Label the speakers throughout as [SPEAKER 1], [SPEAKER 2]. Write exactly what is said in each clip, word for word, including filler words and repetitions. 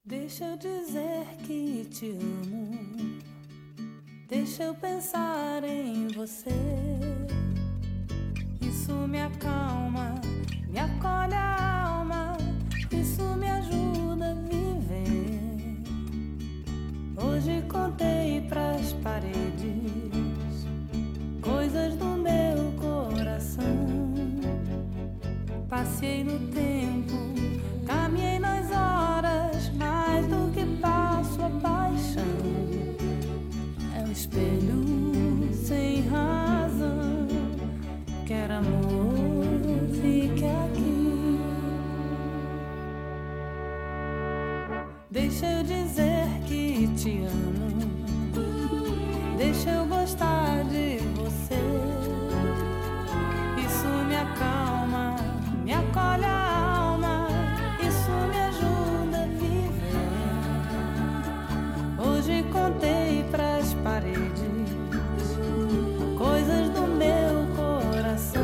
[SPEAKER 1] Deixa eu dizer que te amo, deixa eu pensar em você. Isso me acalma, me acolhe a alma, isso me ajuda a viver. Hoje contei pras paredes coisas do meu coração. Passei no tempo, caminhei nas horas, mais do que passo a paixão. É um espelho sem razão, quer amor, fique aqui. Deixa eu dizer que te amo, deixa eu gostar de você. Isso me acalma, me acolhe a alma, isso me ajuda a viver. Hoje contei pras paredes coisas do meu coração.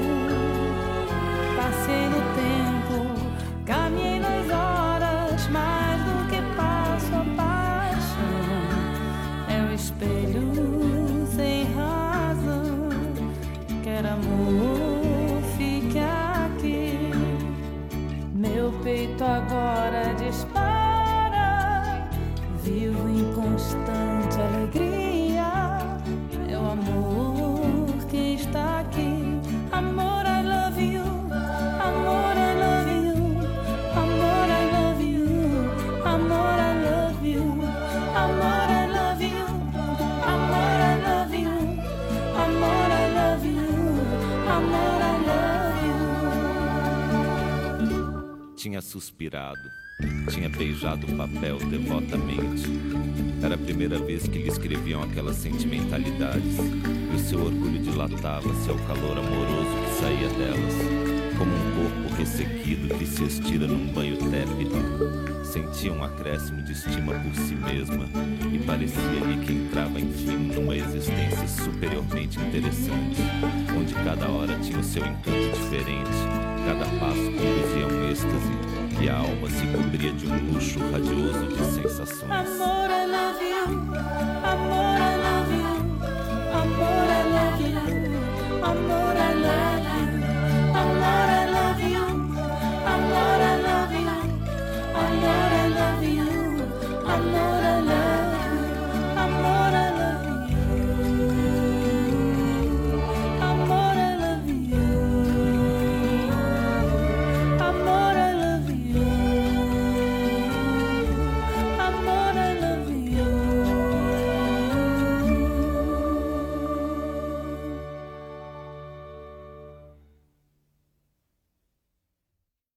[SPEAKER 1] Passei no tempo, caminhei nas horas, mais do que passo a paixão. É um espelho sem razão, quer amor, fique aqui. Meu peito agora dispara, vivo em constante alegria. É o amor que está aqui. Amor, I love you. Amor, I love you. Amor, I love you. Amor, I love you. Amor, I love you. Amor, I love you. Amor, I love you. Amor, I love you.
[SPEAKER 2] Tinha suspirado, tinha beijado o papel devotamente. Era a primeira vez que lhe escreviam aquelas sentimentalidades, e o seu orgulho dilatava-se ao calor amoroso que saía delas, como um corpo ressequido que se estira num banho tépido. Sentia um acréscimo de estima por si mesma e parecia-lhe que entrava enfim numa existência superiormente interessante, onde cada hora tinha o seu encanto diferente, cada passo conduzia a um êxtase e a alma se cobria de um luxo radioso de sensações.
[SPEAKER 1] Amor, I love you. Amor, I love you. Amor, I love you. Amor, I love you. Amor, I love you. Amor, I love you. Amor, I love you. Amor, I